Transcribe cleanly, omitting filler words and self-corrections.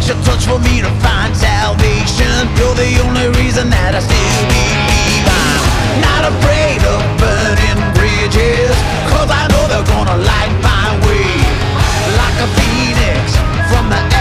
takes your touch for me to find salvation. You're the only reason that I still believe. I'm not afraid of burning bridges, 'cause I know they're gonna light my way. Like a phoenix from the